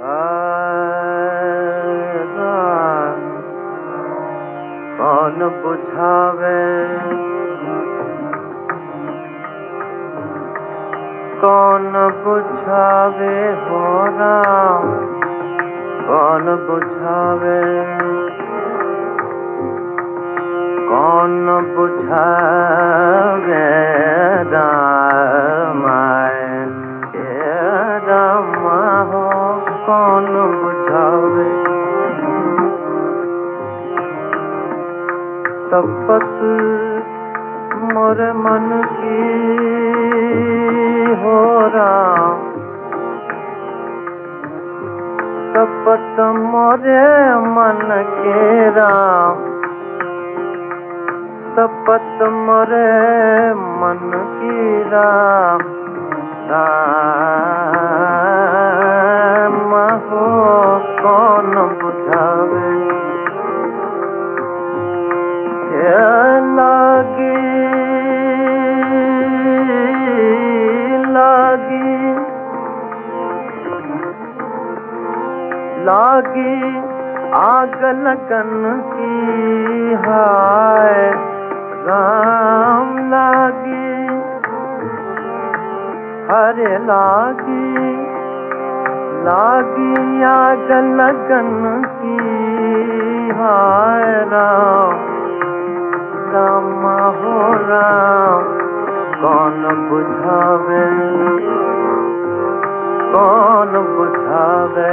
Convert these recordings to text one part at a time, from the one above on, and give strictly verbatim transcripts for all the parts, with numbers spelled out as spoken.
कौन बुझावे कौन बुझावे हो राम, कौन बुझावे कौन बुझावे राम राम हो कौन बुझावे। तपत मोर मन की हो राम, तपत मोरे मन के राम, तपत मोरे मन की राम राम हो कौन बुझावे। लागी लागी लागी आग लगन की हाय राम लागी, हरे लागी लागी आग लगन की हाय राम राम हो राम कौन बुझावे कौन बुझावे।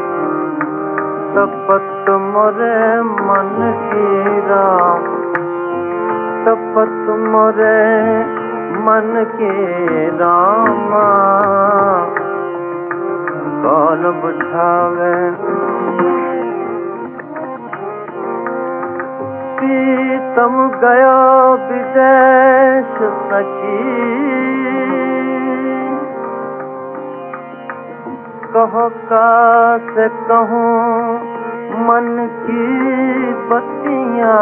तपत मोरे मन की राम, तपत मोरे मन के राम कौन बुझावे। प्रीतम गयो विदेश सखी, कहो का से कहूँ मन की बत्तियाँ,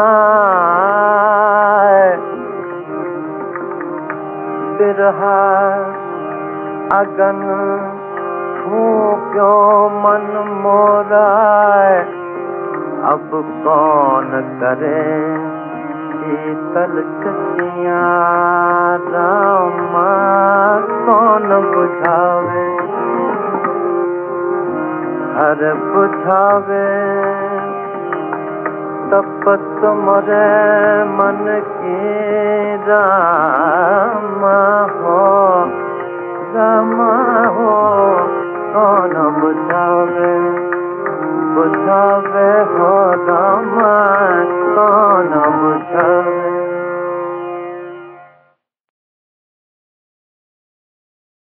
बिरहा अगन फूंक्यो मन मोरा, अब कौन करे शीतल छतियाँ राम कौन बुझावे। हर बुझावे तपत मोरे मन की राम हो राम हो कौन बुझावे बुझावे हो राम।